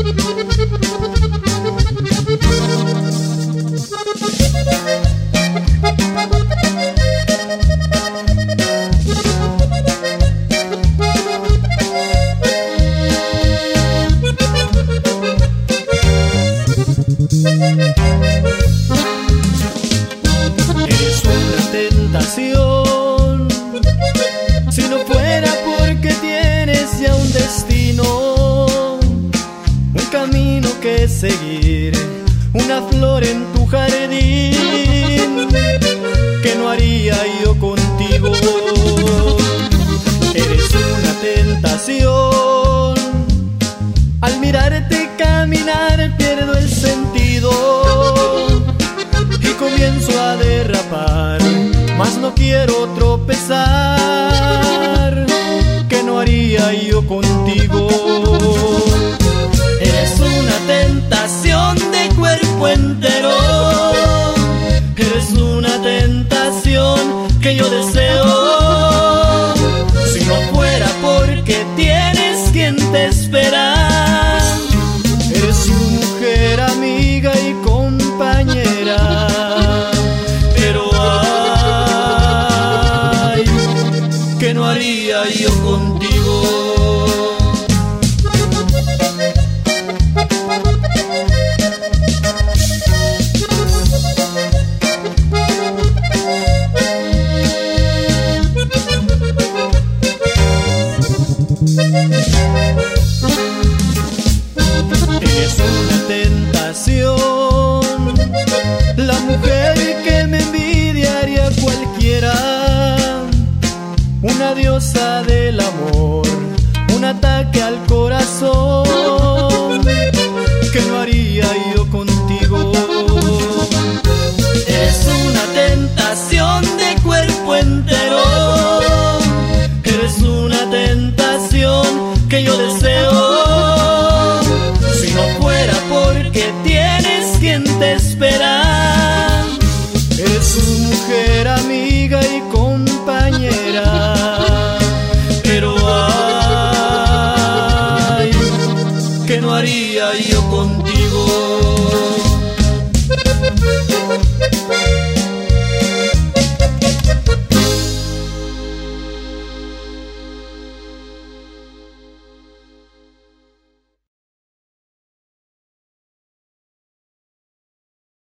Eres una tentación, si no fuera porque tienes ya un destino, un camino que seguir, una flor en tu jardín, que no haría yo contigo. Eres una tentación, al mirarte caminar pierdo el sentido y comienzo a derrapar, mas no quiero tropezar, que no haría yo contigo. Eres una tentación de cuerpo entero, eres una tentación que yo deseo, si no fuera porque tienes quien te espera. Eres una mujer amiga y compañera, pero ay, ¿qué no haría yo contigo? Eres una tentación, la mujer que me envidiaría cualquiera, una diosa del amor, un ataque al corazón, que no haría yo contigo. Eres una tentación de cuerpo entero, eres una tentación